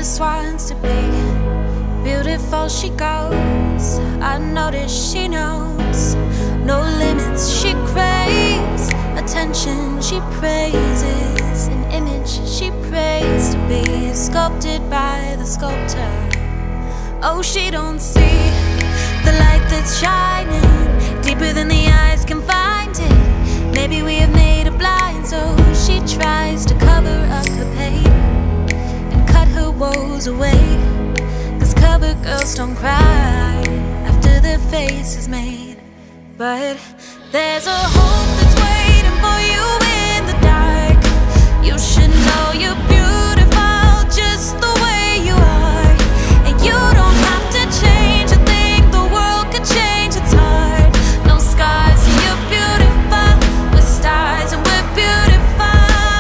just wants to be beautiful. She goes, I notice she knows no limits. She craves attention, she praises an image she prays to be sculpted by the sculptor. Oh, she don't see the light that's shining deeper than the eyes can find it. Maybe we have made her blind, so she tries to cover up her pain and cut her woes away. 'Cause cover girls don't cry after their face is made. But there's a hope that's waiting for you in the dark. You should know you're beautiful just the way you are. And you don't have to change a thing, the world could change, it's hard. No scars, and you're beautiful. We're stars and we're beautiful.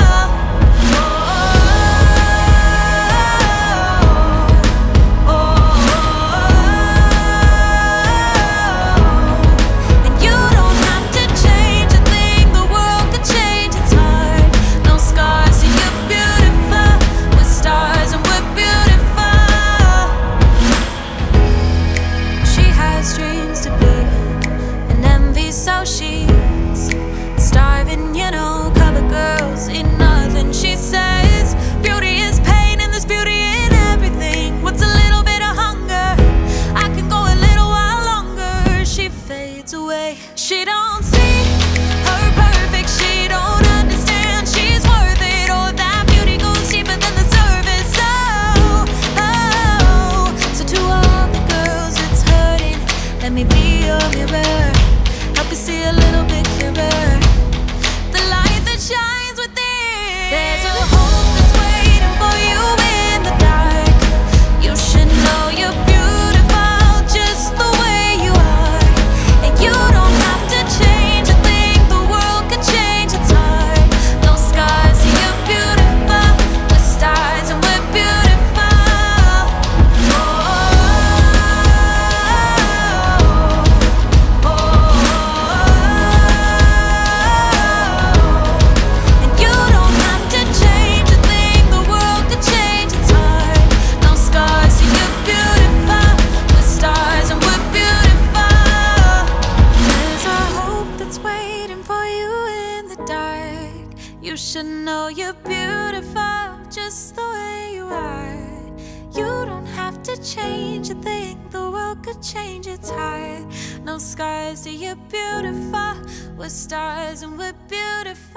And you don't have to change a thing, the world could change, it's hard. No scars, and you're beautiful. We're stars and we're beautiful. She has dreams to be an envy, so she's starving, you know. Cover girls eat nothing. She says beauty is pain and there's beauty in everything. What's a little bit of hunger? I can go a little while longer. She fades away. She don't see her perfect. She don't understand she's worth it. Or that beauty goes deeper than the surface. Oh. So to all the girls that's hurting, let me be your mirror. Help you see a little bit clearer the light that shines within. There's a hope that's waiting for you in the dark. You should know you're beautiful just the way you are. And you don't have to change a thing, the world could change, it's hard. No scars, and you're beautiful. We're stars and we're beautiful. And you don't have to change a thing, the world could change, it's hard. No scars, and you're beautiful. We're stars and we're beautiful. There's a hope that's waiting for you in the dark. You should know you're beautiful just the way you are. You don't have to change a thing, the world could change, it's hard. No scars, you're beautiful. We're stars and we're beautiful.